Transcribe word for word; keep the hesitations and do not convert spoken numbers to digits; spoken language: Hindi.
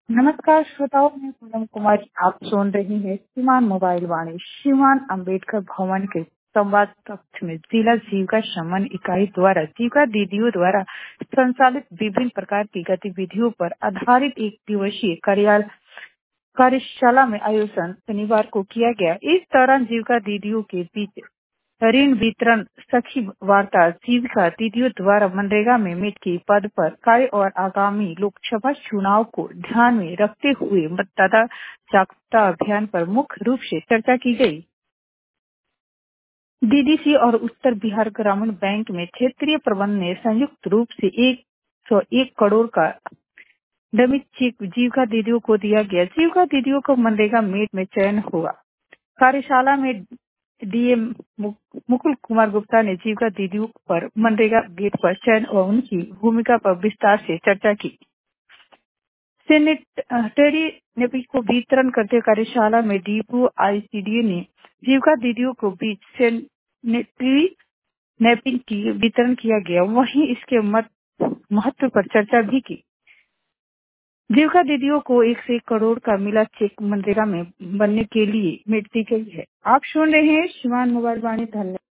नमस्कार श्रोताओं, मैं पूनम कुमारी। आप सुन रही हैं सीमान मोबाइल वाणी। सीमान अंबेडकर भवन के संवाद कक्ष में जिला जीविका शमन इकाई द्वारा जीविका दीदियों द्वारा संचालित विभिन्न प्रकार की गतिविधियों पर आधारित एक दिवसीय कार्यालय कार्यशाला में आयोजन शनिवार को किया गया। इस दौरान जीविका दीदियों के बीच ऋण वितरण, सखी वार्ता, जीविका दीदियों द्वारा मनरेगा में मेट के पद पर कार्य और आगामी लोकसभा चुनाव को ध्यान में रखते हुए मतदाता जागरूकता अभियान पर मुख्य रूप से चर्चा की गई। डीडीसी और उत्तर बिहार ग्रामीण बैंक में क्षेत्रीय प्रबंधन ने संयुक्त रूप से एक सौ एक करोड़ का डमी चेक जीविका दीदियों को दिया गया। जीविका दीदियों को मनरेगा मेट में चयन हुआ। कार्यशाला में डीएम मुकुल कुमार गुप्ता ने जीविका दीदियों पर मनरेगा गेट पर चयन और उनकी भूमिका पर विस्तार से चर्चा की। सैनिटरी नैपकिन को वितरण करते कार्यशाला में डीपू आईसीडी ने जीविका दीदियों को बीच सैनिटरी नैपकिन की वितरण किया गया। वहीं इसके महत्व पर चर्चा भी की। जीविका दीदियों को एक से एक करोड़ का मिला चेक मनरेगा में बनने के लिए मिलती गई है। आप सुन रहे हैं सीमान मोबाइल वाणी। धन्यवाद।